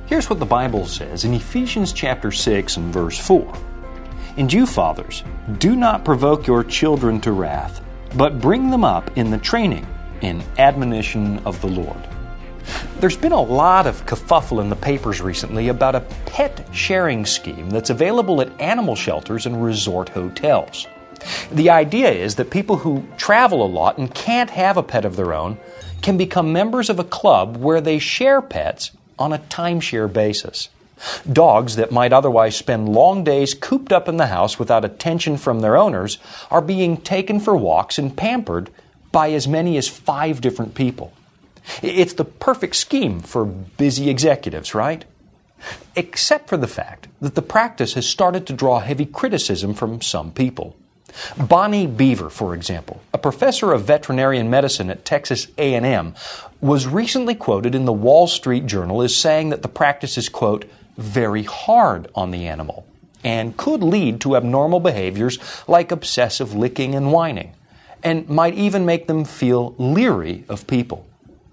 Here's what the Bible says in Ephesians chapter 6 and verse 4. "And you, fathers, do not provoke your children to wrath, but bring them up in the training and admonition of the Lord." There's been a lot of kerfuffle in the papers recently about a pet sharing scheme that's available at animal shelters and resort hotels. The idea is that people who travel a lot and can't have a pet of their own can become members of a club where they share pets on a timeshare basis. Dogs that might otherwise spend long days cooped up in the house without attention from their owners are being taken for walks and pampered by as many as 5 different people. It's the perfect scheme for busy executives, right? Except for the fact that the practice has started to draw heavy criticism from some people. Bonnie Beaver, for example, a professor of veterinary medicine at Texas A&M, was recently quoted in the Wall Street Journal as saying that the practice is, quote, very hard on the animal and could lead to abnormal behaviors like obsessive licking and whining, and might even make them feel leery of people.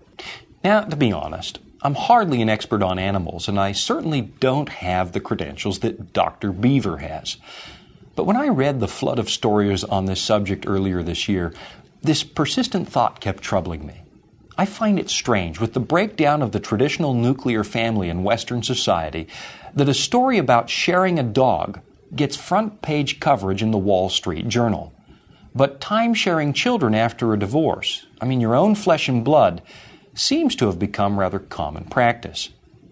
Now, to be honest, I'm hardly an expert on animals, and I certainly don't have the credentials that Dr. Beaver has. But when I read the flood of stories on this subject earlier this year, this persistent thought kept troubling me. I find it strange, with the breakdown of the traditional nuclear family in Western society, that a story about sharing a dog gets front-page coverage in the Wall Street Journal. But time-sharing children after a divorce, your own flesh and blood, seems to have become rather common practice.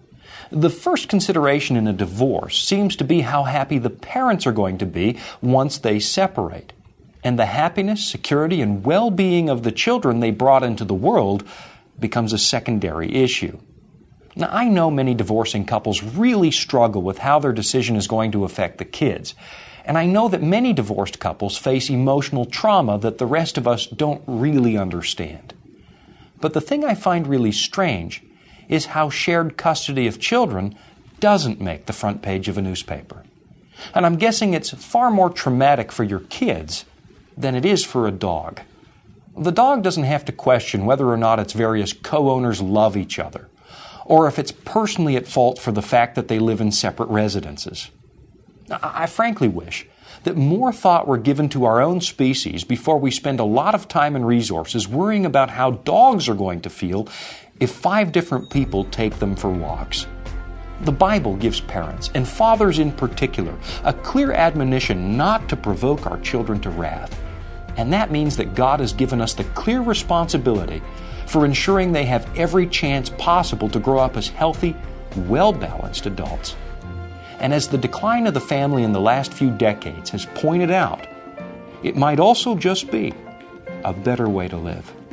The first consideration in a divorce seems to be how happy the parents are going to be once they separate. And the happiness, security, and well-being of the children they brought into the world becomes a secondary issue. Now, I know many divorcing couples really struggle with how their decision is going to affect the kids. And I know that many divorced couples face emotional trauma that the rest of us don't really understand. But the thing I find really strange is how shared custody of children doesn't make the front page of a newspaper. And I'm guessing it's far more traumatic for your kids than it is for a dog. The dog doesn't have to question whether or not its various co-owners love each other, or if it's personally at fault for the fact that they live in separate residences. I frankly wish that more thought were given to our own species before we spend a lot of time and resources worrying about how dogs are going to feel if 5 different people take them for walks. The Bible gives parents, and fathers in particular, a clear admonition not to provoke our children to wrath. And that means that God has given us the clear responsibility for ensuring they have every chance possible to grow up as healthy, well-balanced adults. And as the decline of the family in the last few decades has pointed out, it might also just be a better way to live.